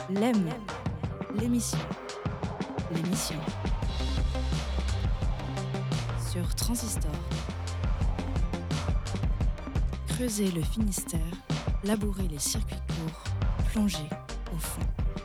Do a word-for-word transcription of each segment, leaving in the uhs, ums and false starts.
L'aime, l'émission, l'émission sur Transistor. Creuser le Finistère, labourer les circuits courts, plonger au fond.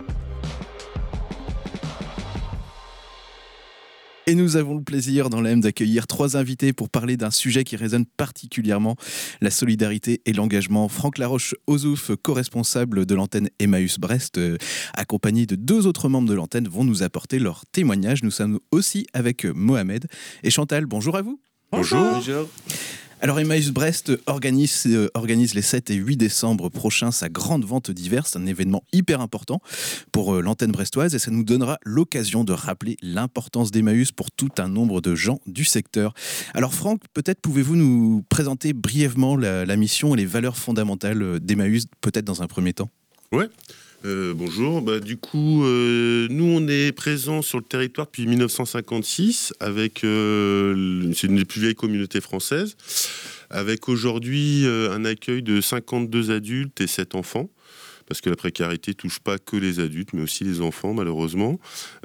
Et nous avons le plaisir dans l'A M d'accueillir trois invités pour parler d'un sujet qui résonne particulièrement, la solidarité et l'engagement. Franck Laroche-Ozouf, co-responsable de l'antenne Emmaüs Brest, euh, accompagné de deux autres membres de l'antenne, vont nous apporter leur témoignage. Nous sommes aussi avec Mohamed et Chantal. Bonjour à vous. Bonjour. Bonjour. Alors Emmaüs Brest organise, euh, organise les sept et huit décembre prochains sa grande vente d'hiver. C'est un événement hyper important pour euh, l'antenne brestoise et ça nous donnera l'occasion de rappeler l'importance d'Emmaüs pour tout un nombre de gens du secteur. Alors Franck, peut-être pouvez-vous nous présenter brièvement la, la mission et les valeurs fondamentales d'Emmaüs, peut-être dans un premier temps ? Ouais. Euh, bonjour, bah, du coup, euh, nous on est présents sur le territoire depuis dix-neuf cent cinquante-six, avec, euh, c'est une des plus vieilles communautés françaises, avec aujourd'hui euh, un accueil de cinquante-deux adultes et sept enfants, parce que la précarité ne touche pas que les adultes, mais aussi les enfants, malheureusement.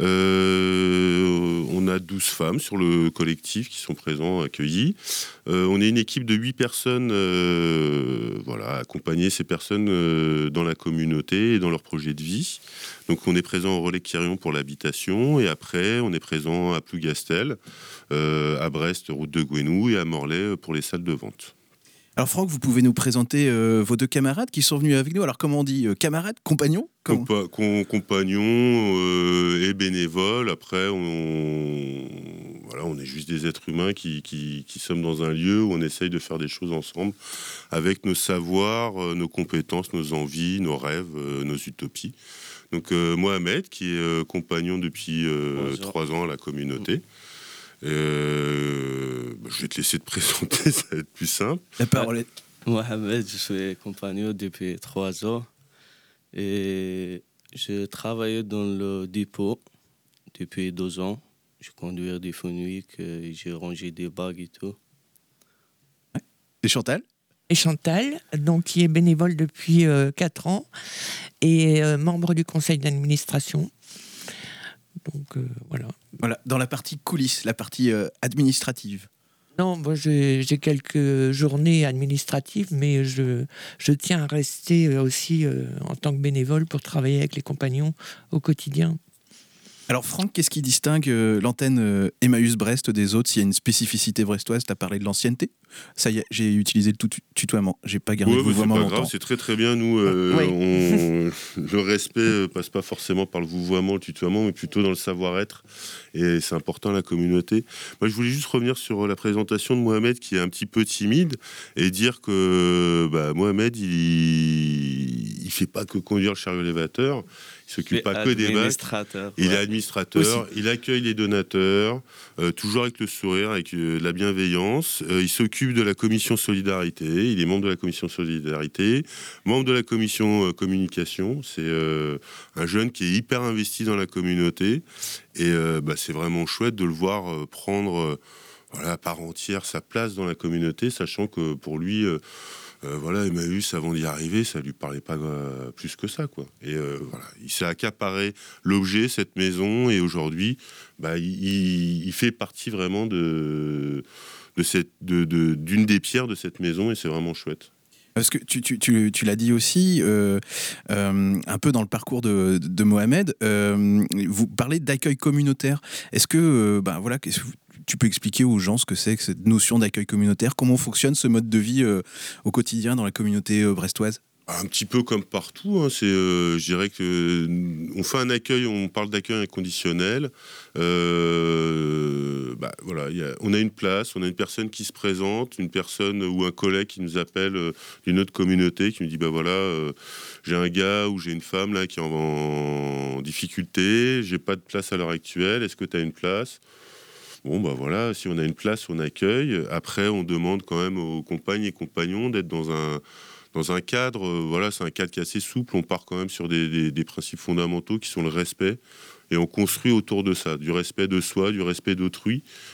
Euh, on a douze femmes sur le collectif qui sont présents, accueillies. Euh, on est une équipe de huit personnes, euh, voilà, accompagner ces personnes euh, dans la communauté et dans leur projet de vie. Donc on est présent au Relais Quirion pour l'habitation, et après on est présent à Plougastel, euh, à Brest, route de Gouenou, et à Morlaix pour les salles de vente. Alors Franck, vous pouvez nous présenter euh, vos deux camarades qui sont venus avec nous. Alors comment on dit euh, camarades, compagnons comment... Compa- com- Compagnons euh, et bénévoles. Après, on, voilà, on est juste des êtres humains qui, qui, qui sommes dans un lieu où on essaye de faire des choses ensemble avec nos savoirs, euh, nos compétences, nos envies, nos rêves, euh, nos utopies. Donc euh, Mohamed, qui est euh, compagnon depuis euh, trois ans à la communauté. Euh, bah, je vais te laisser te présenter, ça va être plus simple. La parole est... Mohamed, je suis compagnon depuis trois ans et je travaille dans le dépôt depuis deux ans. Je conduis des Fenwick, j'ai rangé des bagues et tout. Et Chantal ? Et Chantal, donc, qui est bénévole depuis euh, quatre ans et euh, membre du conseil d'administration. Donc euh, voilà. Voilà, dans la partie coulisses, la partie euh, administrative. Non, moi j'ai, j'ai quelques journées administratives, mais je, je tiens à rester aussi euh, en tant que bénévole pour travailler avec les compagnons au quotidien. Alors Franck, qu'est-ce qui distingue euh, l'antenne euh, Emmaüs Brest des autres ? S'il y a une spécificité brestoise, tu as parlé de l'ancienneté. Ça y est, j'ai utilisé le tout tutoiement. J'ai pas gardé ouais, le vouvoiement c'est pas longtemps. grave, c'est très très bien. Nous, euh, oui. on, le respect euh, passe pas forcément par le vouvoiement, le tutoiement, mais plutôt dans le savoir-être. Et c'est important, la communauté. Moi, je voulais juste revenir sur la présentation de Mohamed, qui est un petit peu timide, et dire que bah, Mohamed, il, il fait pas que conduire le chariot élévateur. Il s'occupe Mais pas que des bacs. Il ouais. est administrateur, Aussi. il accueille les donateurs, euh, toujours avec le sourire, avec euh, la bienveillance. Euh, il s'occupe de la commission solidarité, il est membre de la commission solidarité, membre de la commission euh, communication. C'est euh, un jeune qui est hyper investi dans la communauté et euh, bah, c'est vraiment chouette de le voir euh, prendre euh, voilà, à part entière sa place dans la communauté, sachant que pour lui... Euh, Euh, voilà, Emmaüs, avant d'y arriver, ça lui parlait pas euh, plus que ça, quoi. Et euh, voilà, il s'est accaparé l'objet, cette maison, et aujourd'hui, bah, il, il fait partie vraiment de, de cette, de, de, d'une des pierres de cette maison, et c'est vraiment chouette. Parce que tu, tu, tu, tu l'as dit aussi, euh, euh, un peu dans le parcours de, de Mohamed, euh, vous parlez d'accueil communautaire. Est-ce que, euh, ben voilà, qu'est-ce que vous, tu peux expliquer aux gens ce que c'est que cette notion d'accueil communautaire ? Comment fonctionne ce mode de vie euh, au quotidien dans la communauté euh, brestoise ? Un petit peu comme partout, hein, c'est, euh, je dirais que on fait un accueil, on parle d'accueil inconditionnel. Euh, bah, voilà, y a, on a une place, on a une personne qui se présente, une personne ou un collègue qui nous appelle euh, d'une autre communauté, qui nous dit bah voilà, euh, j'ai un gars ou j'ai une femme là qui est en, en difficulté, j'ai pas de place à l'heure actuelle, est-ce que tu as une place ? Bon, bah voilà, si on a une place, on accueille. Après, on demande quand même aux compagnes et compagnons d'être dans un Dans un cadre, euh, voilà, c'est un cadre qui est assez souple. On part quand même sur des, des, des principes fondamentaux qui sont le respect. Et on construit autour de ça, du respect de soi, du respect d'autrui,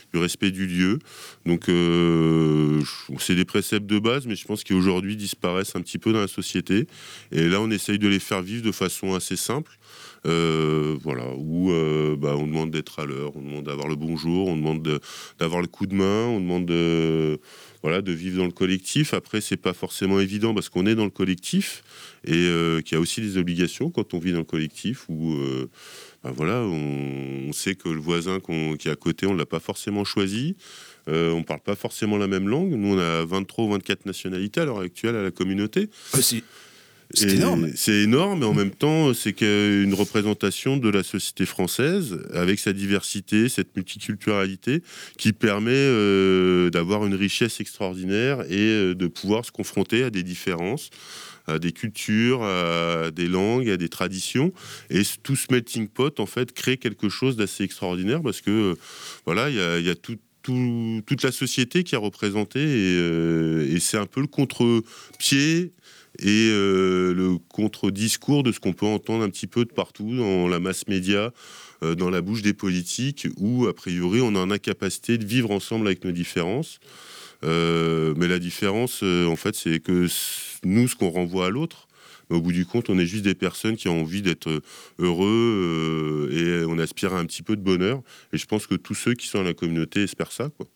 du respect du lieu. Donc euh, c'est des préceptes de base, mais je pense qu'aujourd'hui disparaissent un petit peu dans la société. Et là, on essaye de les faire vivre de façon assez simple. Euh, voilà, où euh, bah, on demande d'être à l'heure, on demande d'avoir le bonjour, on demande de, d'avoir le coup de main, on demande de, voilà, de vivre dans le collectif. Après, c'est pas forcément évident parce qu'on est dans le collectif et euh, qu'il y a aussi des obligations quand on vit dans le collectif où euh, bah, voilà, on, on sait que le voisin qu'on, qui est à côté, on l'a pas forcément choisi. Euh, on parle pas forcément la même langue. Nous, on a vingt-trois ou vingt-quatre nationalités à l'heure actuelle à la communauté. Aussi. C'est Et énorme. C'est énorme, mais en même temps, c'est qu'une représentation de la société française, avec sa diversité, cette multiculturalité, qui permet euh, d'avoir une richesse extraordinaire et euh, de pouvoir se confronter à des différences, à des cultures, à des langues, à des traditions. Et tout ce melting pot, en fait, crée quelque chose d'assez extraordinaire, parce que, euh, voilà, il y a, y a tout, tout, toute la société qui est représentée, et, euh, et c'est un peu le contre-pied et euh, le contre-discours de ce qu'on peut entendre un petit peu de partout dans la masse média, euh, dans la bouche des politiques, où a priori on a une incapacité de vivre ensemble avec nos différences. Euh, mais la différence, euh, en fait, c'est que nous, ce qu'on renvoie à l'autre, mais au bout du compte, on est juste des personnes qui ont envie d'être heureux euh, et on aspire à un petit peu de bonheur. Et je pense que tous ceux qui sont dans la communauté espèrent ça, quoi.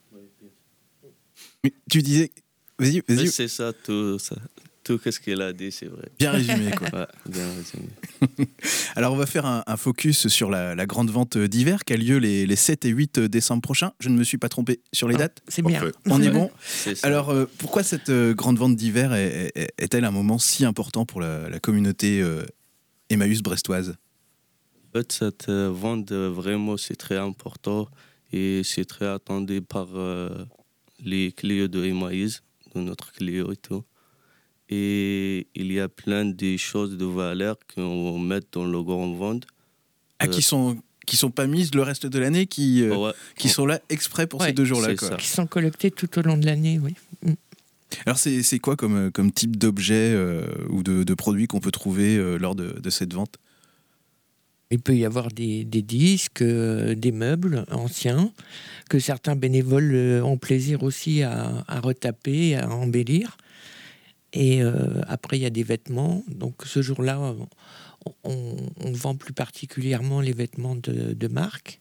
Mais tu disais, vas-y, vas-y. Mais c'est ça, tout ça. Tout ce qu'elle a dit, c'est vrai. Bien résumé, quoi. Ouais, bien résumé. Alors, on va faire un, un focus sur la, la grande vente d'hiver qui a lieu les, les sept et huit décembre prochains. Je ne me suis pas trompé sur les Ah, dates. c'est bien. Parfait. On est bon. C'est ça. Alors, euh, pourquoi cette euh, grande vente d'hiver est, est- est-elle un moment si important pour la, la communauté euh, Emmaüs brestoise ? En fait, cette euh, vente, euh, vraiment, c'est très important et c'est très attendu par euh, les clients de Emmaüs, de notre client et tout. Et il y a plein de choses de valeur qu'on met dans le grand vente. Ah, Euh, qui sont qui sont pas mises le reste de l'année, qui euh, Ouais. qui sont là exprès pour Ouais, ces deux jours-là, c'est quoi. ça. Qui sont collectés tout au long de l'année, oui. Mm. Alors, c'est c'est quoi comme euh, comme type d'objet euh, ou de, de produits qu'on peut trouver euh, lors de, de cette vente ? Il peut y avoir des, des disques, euh, des meubles anciens, que certains bénévoles euh, ont plaisir aussi à, à retaper, à embellir. Et euh, après, il y a des vêtements. Donc ce jour-là, on, on, on vend plus particulièrement les vêtements de, de marque.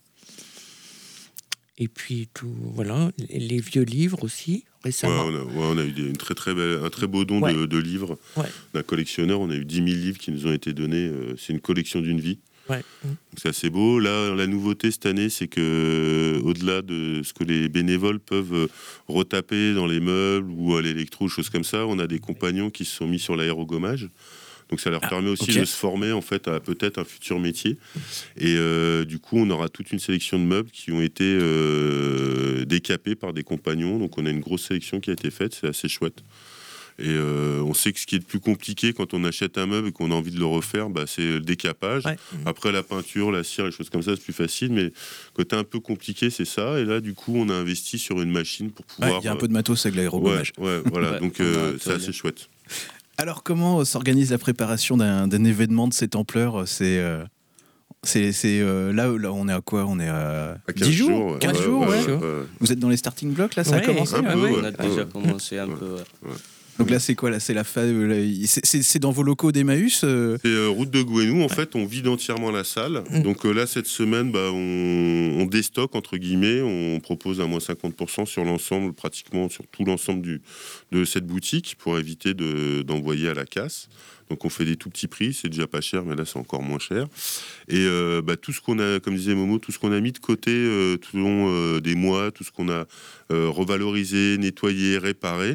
Et puis, tout, voilà, les, les vieux livres aussi, Ouais, récemment. on, a, ouais, on a eu des- une très, très belle, un très beau don Ouais. de, de livres Ouais. d'un collectionneur. On a eu dix mille livres qui nous ont été donnés. Euh, c'est une collection d'une vie. Ouais. Mm. Donc c'est assez beau. Là, la nouveauté cette année, c'est que euh, au-delà de ce que les bénévoles peuvent euh, retaper dans les meubles ou à l'électro, choses comme ça, on a des compagnons qui se sont mis sur l'aérogommage. Donc ça leur Ah, permet aussi ok. de se former en fait à peut-être un futur métier. Et euh, du coup, on aura toute une sélection de meubles qui ont été euh, décapés par des compagnons. Donc on a une grosse sélection qui a été faite. C'est assez chouette. Et euh, on sait que ce qui est le plus compliqué quand on achète un meuble et qu'on a envie de le refaire, bah, c'est le décapage. Ouais. Après, la peinture, la cire, les choses comme ça, c'est plus facile. Mais côté un peu compliqué, c'est ça. Et là, du coup, on a investi sur une machine pour Ouais, pouvoir. il y a un peu de matos avec euh, ouais, l'aérogommage. ouais, voilà. Ouais, Donc, on a euh, un c'est toilette. assez chouette. Alors, comment euh, s'organise la préparation d'un d'un événement de cette ampleur ? C'est euh, c'est c'est, euh, là, là, on est à quoi ? On est à À quinze dix jours, ouais. quinze Ouais, jours, ouais, ouais. ouais, ouais. Vous êtes dans les starting blocks, là, ça a Ouais, commencé un ouais. peu, ouais. On a ouais, déjà ouais. commencé un Ouais. peu. ouais. Donc là, c'est quoi là ? C'est la fa... euh, là, c'est- c'est c'est dans vos locaux d'Emmaüs euh C'est euh, route de Gouenou. En fait, on vide entièrement la salle. Mm. Donc euh, là, cette semaine, bah, on, on déstocke, entre guillemets. On propose un moins cinquante pour cent sur l'ensemble, pratiquement sur tout l'ensemble du, de cette boutique pour éviter de, d'envoyer à la casse. Donc on fait des tout petits prix. C'est déjà pas cher, mais là, c'est encore moins cher. Et euh, bah, tout ce qu'on a, comme disait Momo, tout ce qu'on a mis de côté euh, tout au long euh, des mois, tout ce qu'on a euh, revalorisé, nettoyé, réparé,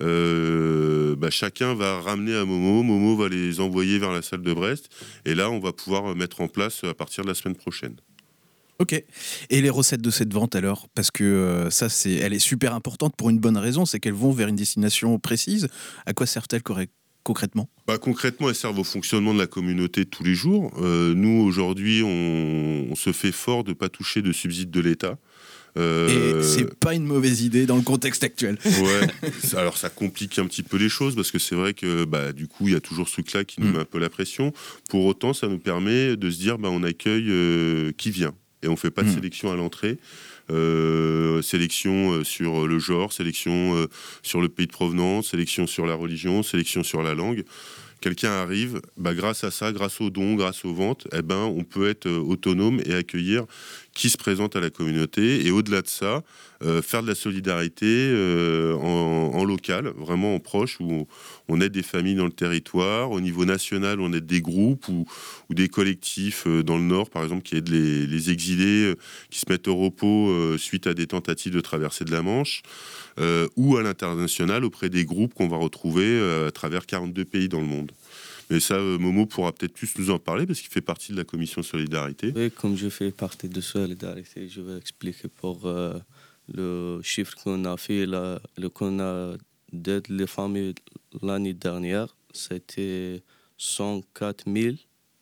euh, bah, chacun va ramener à Momo. Momo va les envoyer vers la salle de Brest. Et là, on va pouvoir mettre en place à partir de la semaine prochaine. Ok. Et les recettes de cette vente alors ? Parce que euh, ça, c'est, elle est super importante pour une bonne raison, c'est qu'elles vont vers une destination précise. À quoi servent-elles correct- concrètement ? Bah, concrètement, elles servent au fonctionnement de la communauté tous les jours. Euh, nous, aujourd'hui, on, on se fait fort de ne pas toucher de subsides de l'État. Euh, Et c'est pas une mauvaise idée dans le contexte actuel. Ouais, ça- alors ça complique un petit peu les choses parce que c'est vrai que bah, du coup il y a toujours ce truc-là qui nous Mm. met un peu la pression. Pour autant, ça nous permet de se dire bah, on accueille euh, qui vient et on fait pas de Mm. sélection à l'entrée. euh, sélection sur le genre, sélection euh, sur le pays de provenance, sélection sur la religion, sélection sur la langue. Quelqu'un arrive, bah, grâce à ça, grâce aux dons, grâce aux ventes, eh ben, on peut être autonome et accueillir qui se présente à la communauté. Et au-delà de ça, euh, faire de la solidarité euh, en, en local, vraiment en proche, où on, on aide des familles dans le territoire. Au niveau national, on aide des groupes ou, ou des collectifs euh, dans le Nord, par exemple, qui aident les, les exilés euh, qui se mettent au repos euh, suite à des tentatives de traversée de la Manche. Euh, ou à l'international auprès des groupes qu'on va retrouver euh, à travers quarante-deux pays dans le monde. Mais ça, euh, Momo pourra peut-être plus nous en parler parce qu'il fait partie de la commission Solidarité. Oui, comme je fais partie de Solidarité, je vais expliquer pour euh, le chiffre qu'on a fait, là, le, qu'on a d'aide les familles l'année dernière, c'était cent quatre mille.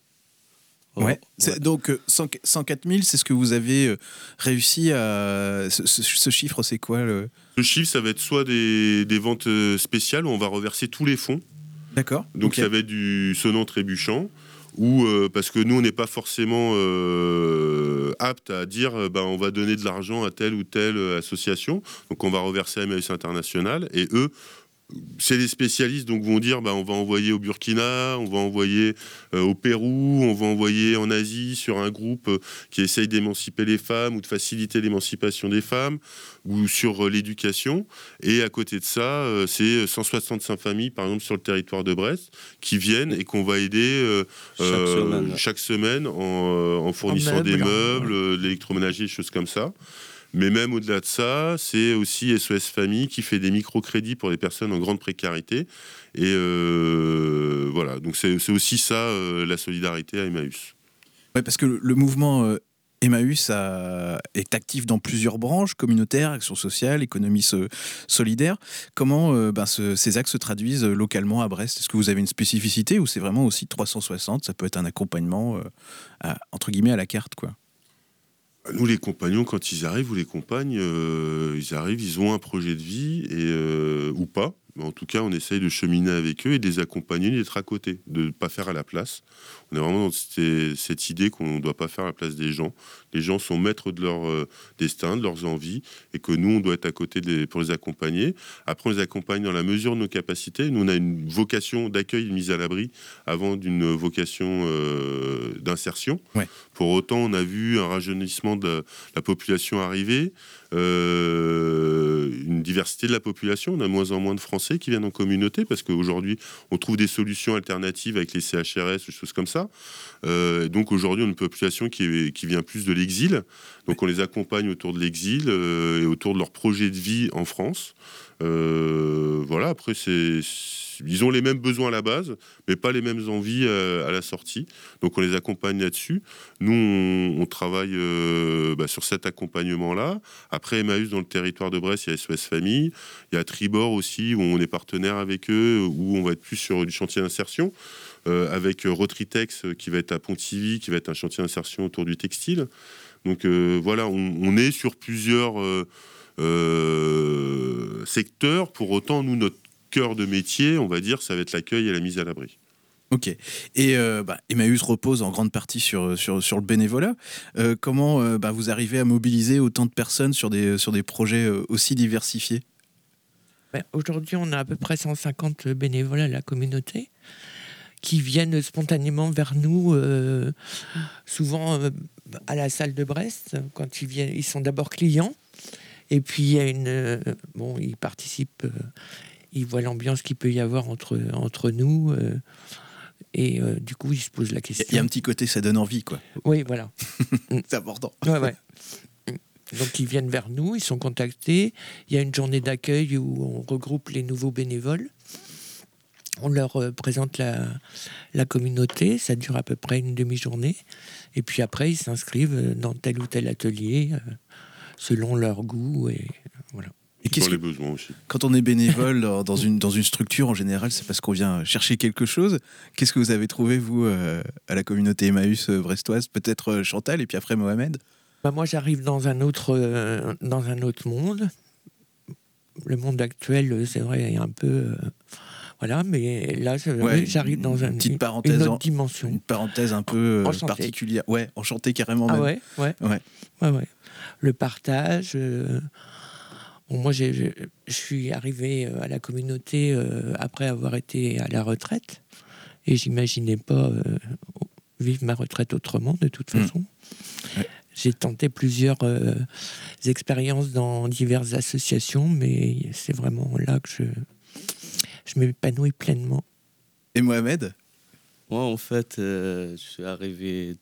Ouais. ouais. C'est, donc cent quatre mille, c'est ce que vous avez réussi à... Ce, ce, ce chiffre, c'est quoi le... Ce chiffre, ça va être soit des, des ventes spéciales où on va reverser tous les fonds. D'accord. Donc okay. Ça va être du sonnant trébuchant. Ou euh, parce que nous, on n'est pas forcément euh, apte à dire euh, bah, on va donner de l'argent à telle ou telle association. Donc on va reverser à Emmaüs International. Et eux... c'est les spécialistes, donc vont dire bah, on va envoyer au Burkina, on va envoyer euh, au Pérou, on va envoyer en Asie sur un groupe euh, qui essaye d'émanciper les femmes ou de faciliter l'émancipation des femmes, ou sur euh, l'éducation. Et à côté de ça, euh, c'est cent soixante-cinq familles, par exemple, sur le territoire de Brest, qui viennent et qu'on va aider euh, chaque, euh, semaine. chaque semaine en, euh, en fournissant en meubles, des meubles, ouais. de l'électroménager, des choses comme ça. Mais même au-delà de ça, c'est aussi S O S Famille qui fait des microcrédits pour les personnes en grande précarité. Et euh, voilà, donc c'est, c'est aussi ça, euh, la solidarité à Emmaüs. Oui, parce que le, le mouvement euh, Emmaüs a, est actif dans plusieurs branches, communautaires, action sociale, économie so, solidaire. Comment euh, ben, ce, ces axes se traduisent localement à Brest ? Est-ce que vous avez une spécificité ou c'est vraiment aussi trois cent soixante ? Ça peut être un accompagnement, euh, à, entre guillemets, à la carte, quoi. Nous, les compagnons, quand ils arrivent, ou les compagnes, euh, ils arrivent, ils ont un projet de vie, et, euh, ou pas. Mais en tout cas, on essaye de cheminer avec eux et de les accompagner, d'être à côté, de ne pas faire à la place. On est vraiment dans cette, cette idée qu'on ne doit pas faire à la place des gens. Les gens sont maîtres de leur euh, destin, de leurs envies, et que nous, on doit être à côté des, pour les accompagner. Après, on les accompagne dans la mesure de nos capacités. Nous, on a une vocation d'accueil et de mise à l'abri avant d'une vocation euh, d'insertion. Ouais. Pour autant, on a vu un rajeunissement de la, la population arriver, euh, une diversité de la population. On a de moins en moins de Français qui viennent en communauté parce qu'aujourd'hui, on trouve des solutions alternatives avec les C H R S, des choses comme ça. Euh, donc aujourd'hui, on a une population qui, est, qui vient plus de l'exil. Donc on les accompagne autour de l'exil euh, et autour de leur projet de vie en France. Euh, voilà, après, c'est... ils ont les mêmes besoins à la base, mais pas les mêmes envies à, à la sortie. Donc on les accompagne là-dessus. Nous, on, on travaille euh, bah, sur cet accompagnement-là. Après Emmaüs, dans le territoire de Brest, il y a S O S Famille. Il y a Tribord aussi, où on est partenaire avec eux, où on va être plus sur du chantier d'insertion, euh, avec Rotritex, qui va être à Pontivy, qui va être un chantier d'insertion autour du textile. Donc euh, voilà, on, on est sur plusieurs euh, euh, secteurs. Pour autant, nous, notre cœur de métier, on va dire, ça va être l'accueil et la mise à l'abri. Ok. Et euh, bah, Emmaüs repose en grande partie sur, sur, sur le bénévolat. Euh, comment euh, bah, vous arrivez à mobiliser autant de personnes sur des, sur des projets euh, aussi diversifiés ? Ben, aujourd'hui, on a à peu près cent cinquante bénévoles à la communauté qui viennent spontanément vers nous, euh, souvent euh, à la salle de Brest, quand ils viennent. Ils sont d'abord clients, et puis il y a une... Euh, bon, ils participent... Euh, ils voient l'ambiance qu'il peut y avoir entre, entre nous. Euh, et euh, du coup, ils se posent la question. Il y a un petit côté, ça donne envie, quoi. Oui, voilà. C'est important. Ouais, ouais. Donc, ils viennent vers nous, ils sont contactés. Il y a une journée d'accueil où on regroupe les nouveaux bénévoles. On leur euh, présente la, la communauté. Ça dure à peu près une demi-journée. Et puis après, ils s'inscrivent dans tel ou tel atelier, euh, selon leur goût. Et voilà. Et qu'est-ce les que, besoins aussi. Quand on est bénévole dans une, dans une structure, en général, c'est parce qu'on vient chercher quelque chose. Qu'est-ce que vous avez trouvé, vous, euh, à la communauté Emmaüs euh, brestoise ? Peut-être euh, Chantal et puis après Mohamed ? Bah moi, j'arrive dans un autre, euh, dans un autre monde. Le monde actuel, c'est vrai, est un peu... Euh, Voilà, mais là, je- Ouais, oui, j'arrive dans un, petite une, parenthèse une autre en- dimension. Une parenthèse un peu euh, Enchanté. particulière. Ouais, enchanté carrément Ah même. ouais, ouais, Ouais. ouais, ouais. Le partage. euh, bon, moi, j'ai- j'ai- je suis arrivé euh, à la communauté euh, après avoir été à la retraite, et j'imaginais pas euh, vivre ma retraite autrement, de toute Mmh. façon. Ouais. J'ai tenté plusieurs euh, expériences dans diverses associations, mais c'est vraiment là que je, je m'épanouis pleinement. Et Mohamed? Moi, en fait, euh, je suis arrivé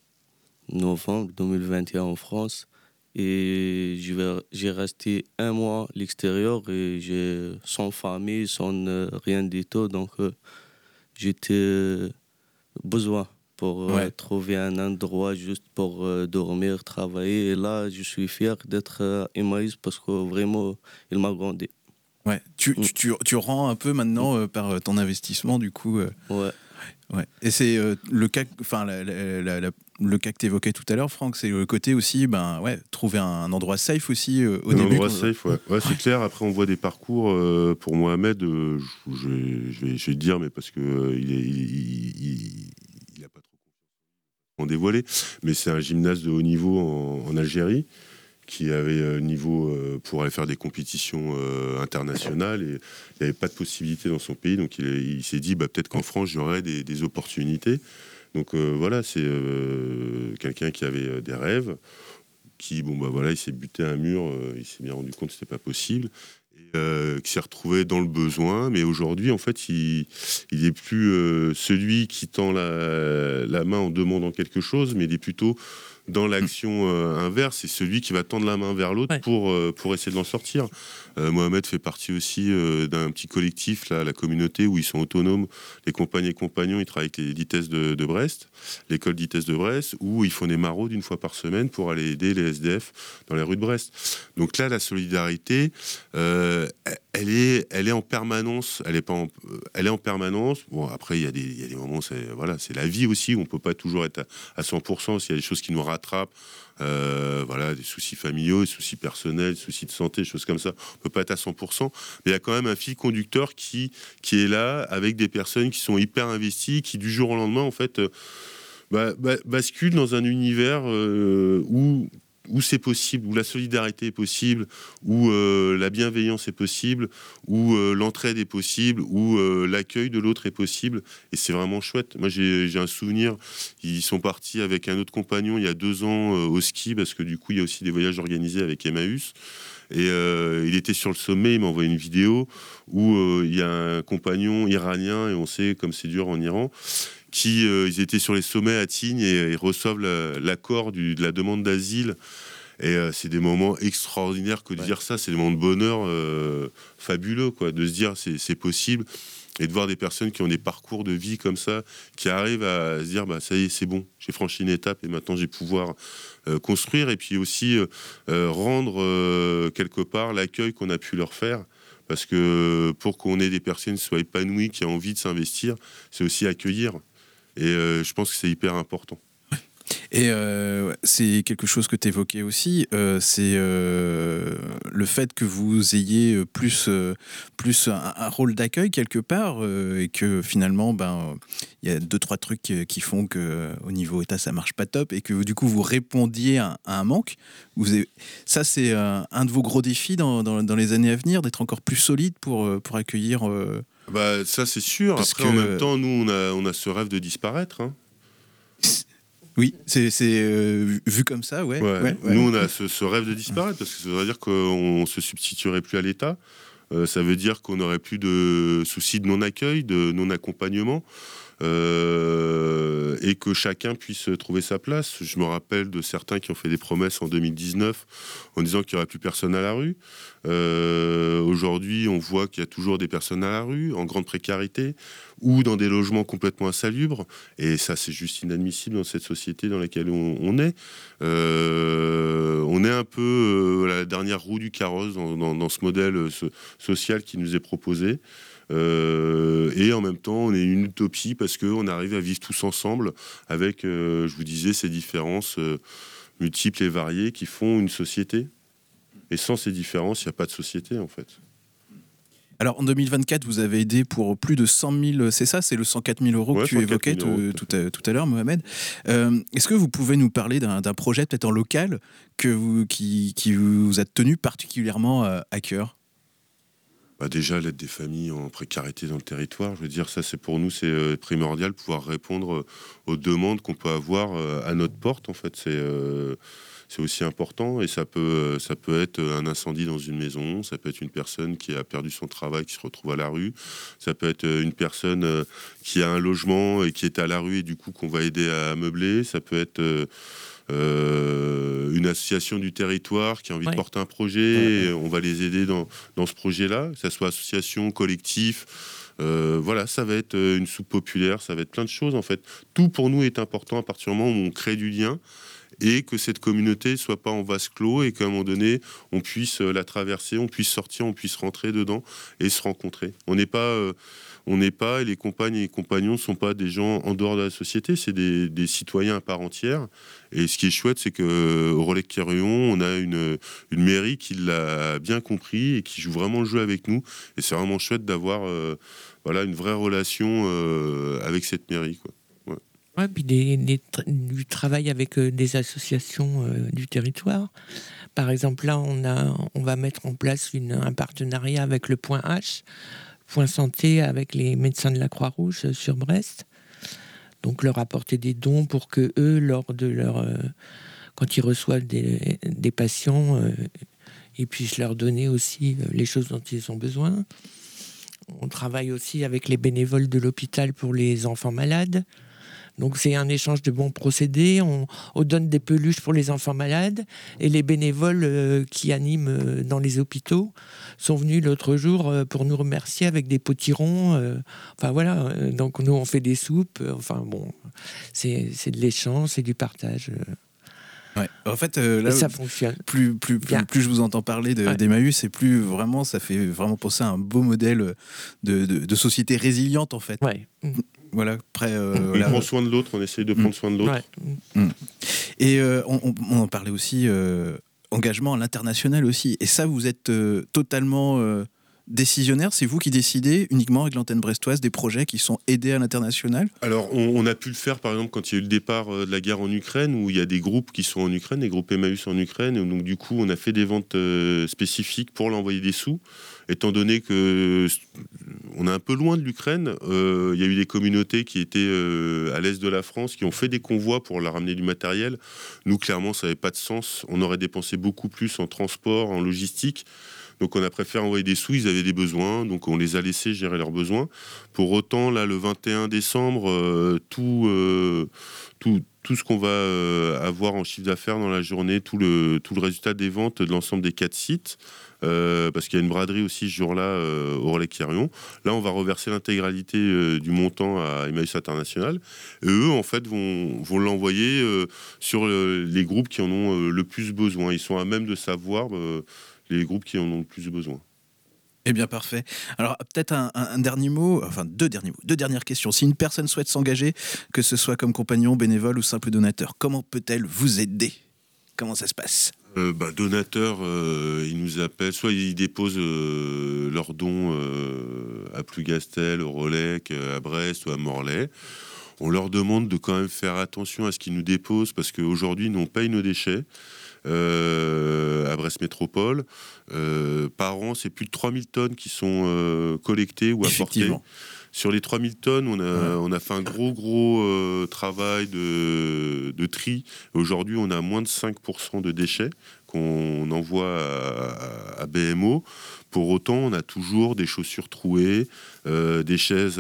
novembre deux mille vingt et un en France et je vais- j'ai resté un mois à l'extérieur et j'ai sans famille, sans euh, rien du tout. Donc, euh, j'étais euh, besoin pour euh, Ouais. trouver un endroit juste pour euh, dormir, travailler. Et là, je suis fier d'être euh, Emmaüs parce que vraiment, il m'a grandi. Ouais. Tu, Mm. tu, tu, tu rends un peu maintenant euh, par euh, ton investissement, du coup. euh, Ouais. Ouais. Et c'est euh, le cas, enfin la- la- la- la- le cas que tu évoquais tout à l'heure, Franck, c'est le côté aussi, ben ouais, trouver un endroit safe aussi euh, au Un début. endroit quand- safe, ouais. Ouais, c'est clair. Après, on voit des parcours euh, pour Mohamed. euh, je, je vais, je, vais, je vais le dire, mais parce que euh, il est, il, il, il- il a pas trop en dévoilé. Mais c'est un gymnase de haut niveau en, en Algérie qui avait euh, niveau euh, pour aller faire des compétitions euh, internationales et il n'y avait pas de possibilité dans son pays. Donc il, est- il s'est dit, bah, peut-être qu'en France, j'aurais des, des opportunités. Donc euh, voilà, c'est euh, quelqu'un qui avait euh, des rêves, qui, bon, bah voilà, il s'est buté à un mur, euh, il s'est bien rendu compte que c'était pas possible, et, euh, qui s'est retrouvé dans le besoin. Mais aujourd'hui, en fait, il, il est plus euh, celui qui tend la, la main en demandant quelque chose, mais il est plutôt dans l'action euh, inverse, c'est celui qui va tendre la main vers l'autre Ouais. pour, euh, pour essayer de l'en sortir. Euh, Mohamed fait partie aussi euh, d'un petit collectif, là, la communauté, où ils sont autonomes, les compagnes et compagnons, ils travaillent avec les d'ITES de, de Brest, l'école d'ITES de Brest, où ils font des maraudes une fois par semaine pour aller aider les S D F dans les rues de Brest. Donc là, la solidarité, euh, elle, est, elle est en permanence, elle est, pas en, elle est en permanence. Bon, après, il y a des, il y a des moments, c'est, voilà, c'est la vie aussi, où on ne peut pas toujours être à, à cent pour cent, s'il y a des choses qui nous rattrapent, euh, voilà, des soucis familiaux, des soucis personnels, des soucis de santé, des choses comme ça, on ne peut pas être à cent pour cent, mais il y a quand même un fil conducteur qui, qui est là, avec des personnes qui sont hyper investies, qui du jour au lendemain, en fait, euh, bah, bah, basculent dans un univers euh, où où c'est possible, où la solidarité est possible, où euh, la bienveillance est possible, où euh, l'entraide est possible, où euh, l'accueil de l'autre est possible. Et c'est vraiment chouette. Moi, j'ai, j'ai un souvenir, ils sont partis avec un autre compagnon il y a deux ans euh, au ski, parce que du coup, il y a aussi des voyages organisés avec Emmaüs. Et euh, il était sur le sommet, il m'a envoyé une vidéo où euh, il y a un compagnon iranien, et on sait comme c'est dur en Iran, qui euh, ils étaient sur les sommets à Tignes et ils reçoivent la, l'accord du, de la demande d'asile. Et euh, c'est des moments extraordinaires que de Ouais. dire ça, c'est des moments de bonheur euh, fabuleux, quoi, de se dire c'est, c'est possible. Et de voir des personnes qui ont des parcours de vie comme ça, qui arrivent à se dire bah, ça y est, c'est bon, j'ai franchi une étape et maintenant j'ai pouvoir euh, construire. Et puis aussi euh, euh, rendre euh, quelque part l'accueil qu'on a pu leur faire. Parce que pour qu'on ait des personnes qui soient épanouies, qui ont envie de s'investir, c'est aussi accueillir. Et euh, je pense que c'est hyper important. Et euh, c'est quelque chose que tu évoquais aussi, euh, c'est euh, le fait que vous ayez plus, euh, plus un, un rôle d'accueil quelque part euh, et que finalement, ben, il y a deux, trois trucs qui font qu'au niveau État, ça marche pas top et que du coup, vous répondiez à, à un manque. Vous avez, ça, c'est un, un de vos gros défis dans, dans, dans les années à venir, d'être encore plus solide pour, pour accueillir... Euh... Bah, ça, c'est sûr. Parce Après, que... en même temps, nous, on a, on a ce rêve de disparaître, hein. Oui, c'est, c'est euh, vu comme ça, ouais. Ouais. ouais, ouais. Nous, on a ce, ce rêve de disparaître parce que ça veut dire qu'on se substituerait plus à l'État. Euh, ça veut dire qu'on n'aurait plus de soucis de non-accueil, de non-accompagnement. Euh, et que chacun puisse trouver sa place. Je me rappelle de certains qui ont fait des promesses en deux mille dix-neuf en disant qu'il n'y aurait plus personne à la rue. Euh, aujourd'hui, on voit qu'il y a toujours des personnes à la rue, en grande précarité, ou dans des logements complètement insalubres. Et ça, c'est juste inadmissible dans cette société dans laquelle on, on est. Euh, on est un peu euh, la dernière roue du carrosse dans, dans, dans ce modèle so- social qui nous est proposé. Euh, et en même temps, on est une utopie parce qu'on arrive à vivre tous ensemble avec, euh, je vous disais, ces différences euh, multiples et variées qui font une société. Et sans ces différences, il n'y a pas de société, en fait. Alors en deux mille vingt-quatre, vous avez aidé pour plus de cent mille, c'est ça, c'est le cent quatre mille euros Ouais, que tu évoquais cent quatre mille tout, tout, à, tout à l'heure, Mohamed. Euh, est-ce que vous pouvez nous parler d'un, d'un projet peut-être en local que vous, qui, qui vous a tenu particulièrement à, à cœur ? Bah déjà, l'aide des familles en précarité dans le territoire, je veux dire, ça c'est pour nous, c'est euh, primordial, pouvoir répondre euh, aux demandes qu'on peut avoir euh, à notre porte, en fait, c'est... Euh, c'est aussi important et ça peut, ça peut être un incendie dans une maison, ça peut être une personne qui a perdu son travail, qui se retrouve à la rue, ça peut être une personne qui a un logement et qui est à la rue et du coup qu'on va aider à meubler, ça peut être euh, une association du territoire qui a envie ouais. de porter un projet, ouais, ouais. on va les aider dans, dans ce projet-là, que ça soit association, collectif. Euh, voilà, ça va être une soupe populaire, ça va être plein de choses en fait. Tout pour nous est important à partir du moment où on crée du lien et que cette communauté ne soit pas en vase clos et qu'à un moment donné, on puisse la traverser, on puisse sortir, on puisse rentrer dedans et se rencontrer. On n'est pas, euh, on n'est pas, et les compagnes et les compagnons ne sont pas des gens en dehors de la société, c'est des, des citoyens à part entière. Et ce qui est chouette, c'est qu'au Relais-Quérillon, on a une, une mairie qui l'a bien compris et qui joue vraiment le jeu avec nous. Et c'est vraiment chouette d'avoir euh, voilà, une vraie relation euh, avec cette mairie, quoi. Ouais, puis des, des, du travail avec euh, des associations euh, du territoire. Par exemple, là, on, a, on va mettre en place une, un partenariat avec le Point H, Point Santé, avec les médecins de la Croix-Rouge euh, sur Brest. Donc, leur apporter des dons pour que eux, lors de leur, euh, quand ils reçoivent des, des patients, euh, ils puissent leur donner aussi euh, les choses dont ils ont besoin. On travaille aussi avec les bénévoles de l'hôpital pour les enfants malades. Donc c'est un échange de bons procédés, on, on donne des peluches pour les enfants malades et les bénévoles euh, qui animent euh, dans les hôpitaux sont venus l'autre jour euh, pour nous remercier avec des potirons. Euh, enfin voilà, euh, donc nous on fait des soupes, euh, enfin bon, c'est, c'est de l'échange, c'est du partage. Euh. Ouais. En fait, euh, là, et ça fonctionne. Plus, plus, plus, plus je vous entends parler de, ouais. d'Emmaüs, et plus vraiment, ça fait vraiment penser à un beau modèle de, de, de société résiliente en fait. Ouais. Mmh. Voilà, près. Euh, on voilà. prend soin de l'autre, on essaye de prendre mmh. soin de l'autre. Ouais. Mmh. Et euh, on, on en parlait aussi, euh, engagement à l'international aussi. Et ça, vous êtes euh, totalement euh, décisionnaire, c'est vous qui décidez uniquement avec l'antenne brestoise des projets qui sont aidés à l'international ? Alors, on, on a pu le faire, par exemple, quand il y a eu le départ de la guerre en Ukraine, où il y a des groupes qui sont en Ukraine, des groupes Emmaüs en Ukraine, et donc du coup, on a fait des ventes euh, spécifiques pour leur envoyer des sous, étant donné que on est un peu loin de l'Ukraine. Euh, il y a eu des communautés qui étaient euh, à l'est de la France, qui ont fait des convois pour leur ramener du matériel. Nous, clairement, ça n'avait pas de sens. On aurait dépensé beaucoup plus en transport, en logistique. Donc on a préféré envoyer des sous, ils avaient des besoins, donc on les a laissés gérer leurs besoins. Pour autant, là, le vingt et un décembre, euh, tout, euh, tout, tout ce qu'on va euh, avoir en chiffre d'affaires dans la journée, tout le, tout le résultat des ventes de l'ensemble des quatre sites, euh, parce qu'il y a une braderie aussi ce jour-là euh, au Relais-Quérillon. Là, on va reverser l'intégralité euh, du montant à Emmaüs International. Et eux, en fait, vont, vont l'envoyer euh, sur le, les groupes qui en ont euh, le plus besoin. Ils sont à même de savoir... Euh, les groupes qui en ont le plus besoin. Eh bien, parfait. Alors, peut-être un, un, un dernier mot, enfin deux derniers mots, deux dernières questions. Si une personne souhaite s'engager, que ce soit comme compagnon, bénévole ou simple donateur, comment peut-elle vous aider ? Comment ça se passe ? euh, bah, Donateurs, euh, ils nous appellent, soit ils déposent euh, leurs dons euh, à Plougastel, au Relais, à Brest ou à Morlaix. On leur demande de quand même faire attention à ce qu'ils nous déposent, parce qu'aujourd'hui, nous, on paye nos déchets. Euh, à Brest Métropole, euh, par an, c'est plus de trois mille tonnes qui sont euh, collectées ou apportées. Sur les trois mille tonnes, on a, ouais. on a fait un gros, gros euh, travail de, de tri. Aujourd'hui, on a moins de cinq pour cent de déchets qu'on envoie à, à B M O. Pour autant, on a toujours des chaussures trouées, euh, des chaises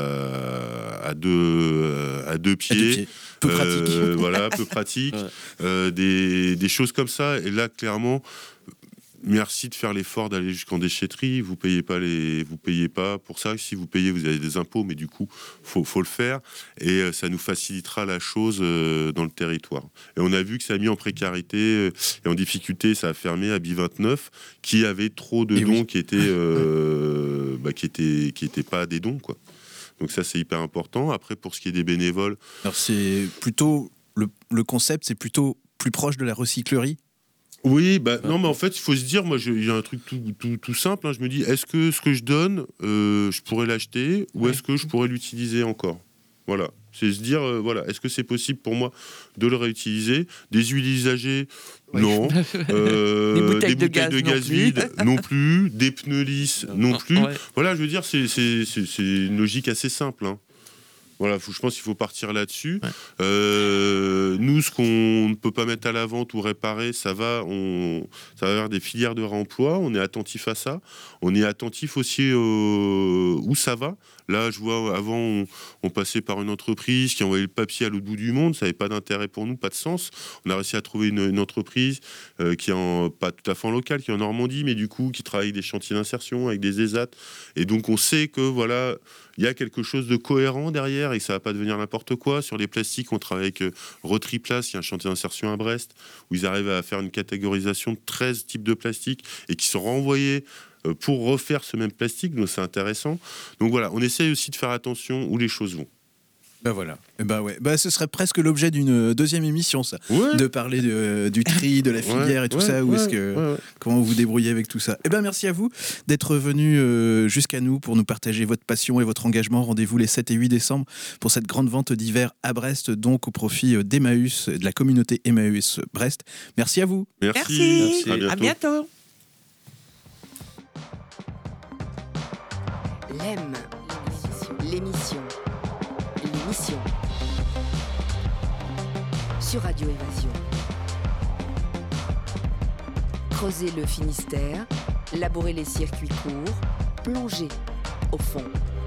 à, à, deux, à deux pieds. À deux pieds. Peu pratique. Euh, voilà, peu pratique. Ouais. Euh, des, des choses comme ça. Et là, clairement, merci de faire l'effort d'aller jusqu'en déchetterie. Vous payez pas les, vous payez pas pour ça. Si vous payez, vous avez des impôts, mais du coup, faut, faut le faire. Et euh, ça nous facilitera la chose euh, dans le territoire. Et on a vu que ça a mis en précarité euh, et en difficulté. Ça a fermé à B vingt-neuf, qui avait trop de et dons oui. qui étaient, euh, bah, qui étaient, qui étaient pas des dons, quoi. Donc ça, c'est hyper important. Après, pour ce qui est des bénévoles... Alors, c'est plutôt... Le, le concept, c'est plutôt plus proche de la recyclerie ? Oui, bah non, mais en fait, il faut se dire, moi, je- il y a un truc tout, tout, tout simple. Hein, je me dis, est-ce que ce que je donne, euh, je pourrais l'acheter ou Ouais. est-ce que je pourrais l'utiliser encore? Voilà. C'est se dire, euh, voilà, est-ce que c'est possible pour moi de le réutiliser? Des huiles usagées, Ouais. non. Euh, Des bouteilles de de gaz non gaz plus. vide, non plus. Des pneus lisses, non plus. Ouais. Voilà, je veux dire, c'est, c'est, c'est, c'est une logique assez simple. Hein. Voilà, faut, je pense qu'il faut partir là-dessus. Ouais. Euh, nous, ce qu'on ne peut pas mettre à la vente ou réparer, ça va, on, ça va vers des filières de réemploi. On est attentif à ça. On est attentif aussi au, où ça va. Là, je vois, avant, on, on passait par une entreprise qui envoyait le papier à l'autre bout du monde. Ça n'avait pas d'intérêt pour nous, pas de sens. On a réussi à trouver une, une entreprise euh, qui est en, pas tout à fait en local, qui est en Normandie, mais du coup, qui travaille avec des chantiers d'insertion, avec des E S A T. Et donc, on sait que, voilà, il y a quelque chose de cohérent derrière et que ça va pas devenir n'importe quoi. Sur les plastiques, on travaille avec euh, Retriplace, qui est un chantier d'insertion à Brest, où ils arrivent à faire une catégorisation de treize types de plastiques et qui sont renvoyés euh, pour refaire ce même plastique. Donc c'est intéressant. Donc voilà, on essaye aussi de faire attention où les choses vont. Bah voilà. Et bah ouais. Bah ce serait presque l'objet d'une deuxième émission, ça. Ouais. De parler de- du tri, de la filière Ouais, et tout ouais, ça. Où ouais, est-ce que, ouais, ouais. comment vous vous débrouillez avec tout ça? Et ben merci à vous d'être venu euh, jusqu'à nous pour nous partager votre passion et votre engagement. Rendez-vous les sept et huit décembre pour cette grande vente d'hiver à Brest, donc au profit euh, d'Emmaüs, de la communauté Emmaüs Brest. Merci à vous. Merci. Merci. À À bientôt. L'E M, l'émission, l'émission sur Radio Évasion. Creuser le Finistère, labourer les circuits courts, plonger au fond.